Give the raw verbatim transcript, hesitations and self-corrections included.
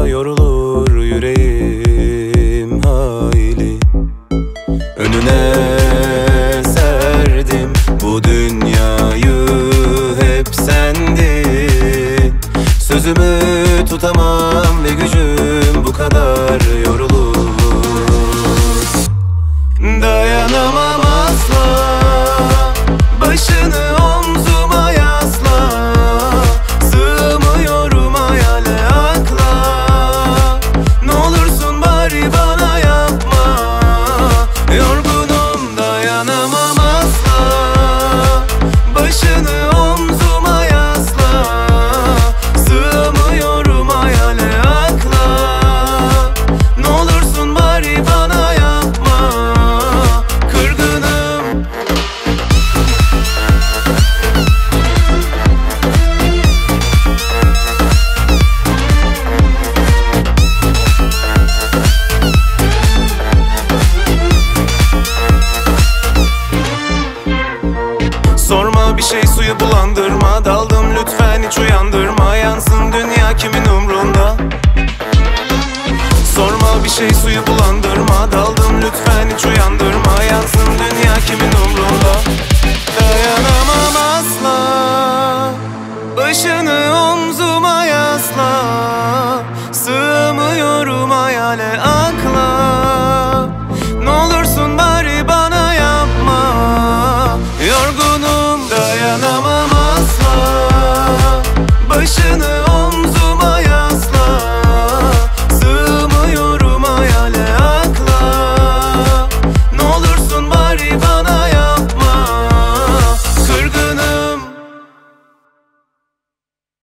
da yorulur yüreğim hayli. Önüne serdim bu dünyayı, hep sendin. Sözümü tutamam ve gücüm bu kadar yorulur. Dayanamam asla, başını omzuma yasla. Sığmıyorum hayale akla, ne olursun bari bana yapma. Yorgunum, dayanamam asla, başını omzuma yasla. Sığmıyorum hayale akla, ne olursun bari bana yapma. Kırgınım. Sorma bir şey, suyu bulandırma. Daldım lütfen, hiç uyandırma. Yansın dünya, kimin umrunda? Sorma bir şey, suyu bulandırma. Daldım lütfen, hiç uyandırma.